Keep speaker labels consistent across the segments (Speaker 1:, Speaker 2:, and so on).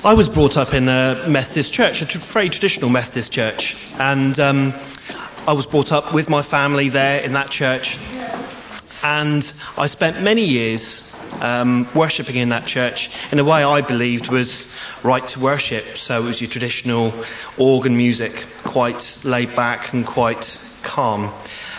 Speaker 1: I was brought up in a Methodist church, a very traditional Methodist church, and I was brought up with my family there in that church, and I spent many years worshipping in that church in a way I believed was right to worship. So it was your traditional organ music, quite laid back and quite calm.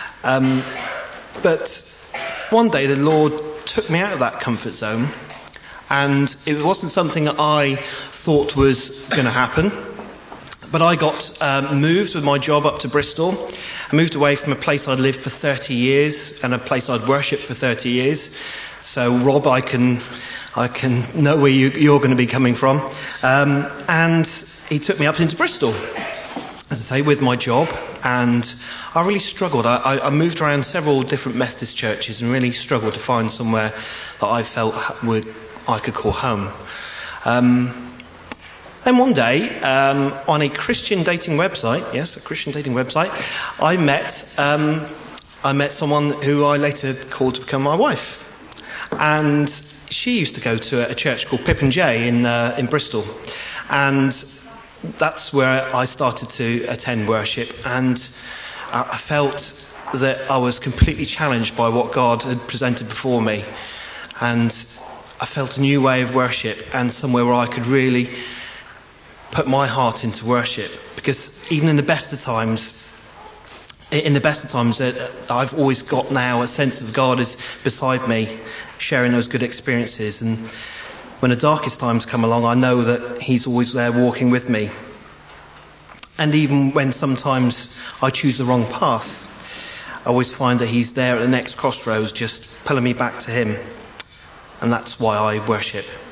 Speaker 1: But one day the Lord took me out of that comfort zone, and it wasn't something that I thought was going to happen. But I got moved with my job up to Bristol. I moved away from a place I'd lived for 30 years and a place I'd worshipped for 30 years. So, Rob, I can know where you're going to be coming from. And he took me up into Bristol, as I say, with my job. And I really struggled. I moved around several different Methodist churches and really struggled to find somewhere that I felt I could call home. Then one day, on a Christian dating website, yes, a Christian dating website, I met someone who I later called to become my wife. And she used to go to a church called Pip and Jay in Bristol. And that's where I started to attend worship. And I felt that I was completely challenged by what God had presented before me. And I felt a new way of worship and somewhere where I could really put my heart into worship, because even in the best of times, I've always got now a sense of God is beside me, sharing those good experiences. And when the darkest times come along, I know that he's always there walking with me. And even when sometimes I choose the wrong path, I always find that he's there at the next crossroads, just pulling me back to him. And that's why I worship.